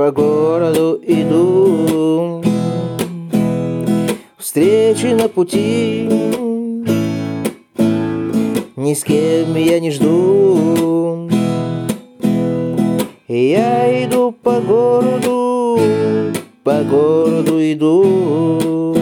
по городу иду, встречи на пути ни с кем я не жду. Я иду по городу иду.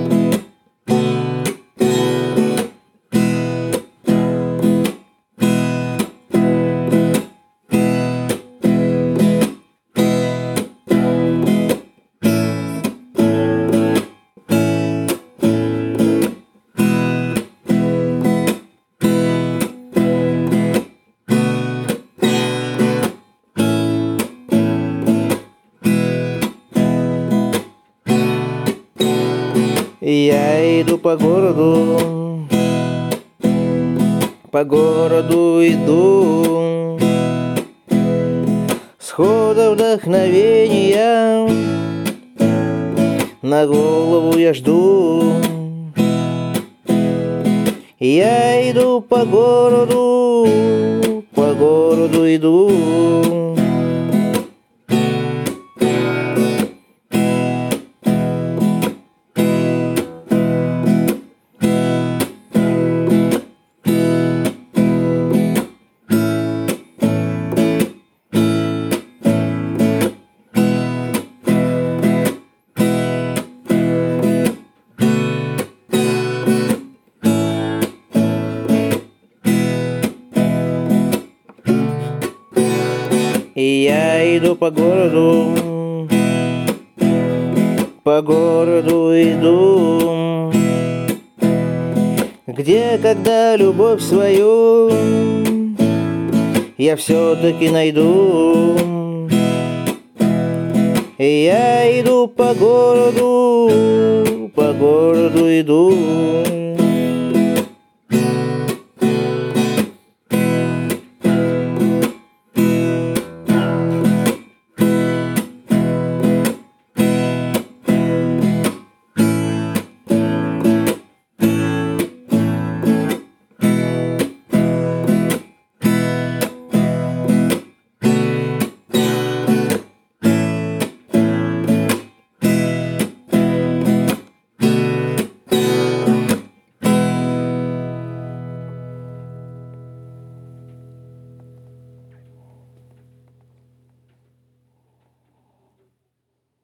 Я иду по городу иду, схода вдохновения на голову я жду. Я иду по городу иду. И я иду по городу иду, где, когда любовь свою я все-таки найду. И я иду по городу иду.